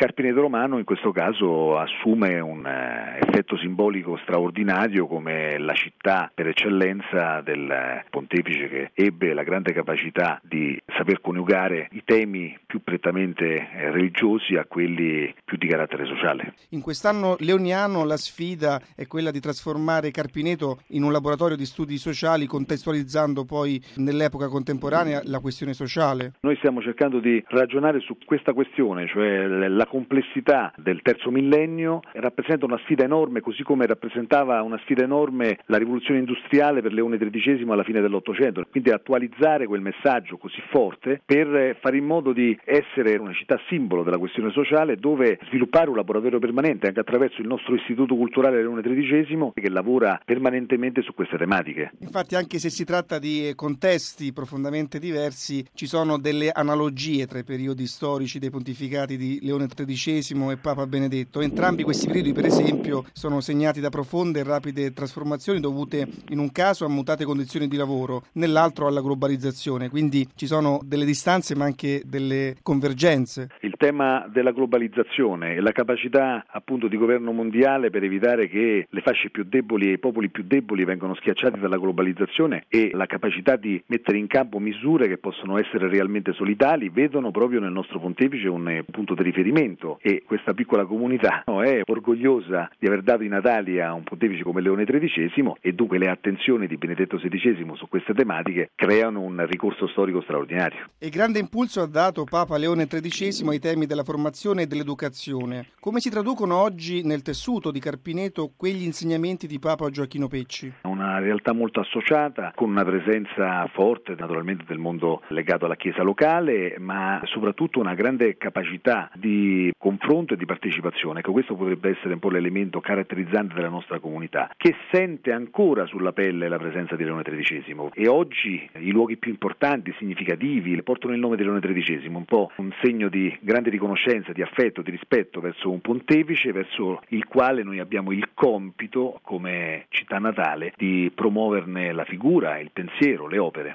Carpineto Romano in questo caso assume un effetto simbolico straordinario come la città per eccellenza del pontefice, che ebbe la grande capacità di saper coniugare i temi più prettamente religiosi a quelli più di carattere sociale. In quest'anno leoniano la sfida è quella di trasformare Carpineto in un laboratorio di studi sociali, contestualizzando poi nell'epoca contemporanea la questione sociale. Noi stiamo cercando di ragionare su questa questione, cioè la complessità del terzo millennio rappresenta una sfida enorme, così come rappresentava una sfida enorme la rivoluzione industriale per Leone XIII alla fine dell'Ottocento, quindi attualizzare quel messaggio così forte per fare in modo di essere una città simbolo della questione sociale, dove sviluppare un laboratorio permanente anche attraverso il nostro Istituto Culturale Leone XIII, che lavora permanentemente su queste tematiche. Infatti, anche se si tratta di contesti profondamente diversi, ci sono delle analogie tra i periodi storici dei pontificati di Leone XIII e Papa Benedetto. Entrambi questi periodi, per esempio, sono segnati da profonde e rapide trasformazioni dovute in un caso a mutate condizioni di lavoro, nell'altro alla globalizzazione, quindi ci sono delle distanze ma anche delle convergenze. Il tema della globalizzazione e la capacità appunto di governo mondiale per evitare che le fasce più deboli e i popoli più deboli vengano schiacciati dalla globalizzazione e la capacità di mettere in campo misure che possono essere realmente solidali vedono proprio nel nostro pontefice un punto di riferimento, e questa piccola comunità è orgogliosa di aver dato i natali a un pontefice come Leone XIII, e dunque le attenzioni di Benedetto XVI su queste tematiche creano un ricorso storico straordinario. E grande impulso ha dato Papa Leone XIII ai temi della formazione e dell'educazione. Come si traducono oggi nel tessuto di Carpineto quegli insegnamenti di Papa Gioacchino Pecci? Una realtà molto associata, con una presenza forte naturalmente del mondo legato alla Chiesa locale, ma soprattutto una grande capacità di confronto e di partecipazione. Ecco, questo potrebbe essere un po' l'elemento caratterizzante della nostra comunità, che sente ancora sulla pelle la presenza di Leone XIII, e oggi i luoghi più importanti, significativi, portano il nome di Leone XIII, un po' un segno di grande riconoscenza, di affetto, di rispetto verso un pontefice verso il quale noi abbiamo il compito, come città natale, di promuoverne la figura, il pensiero, le opere.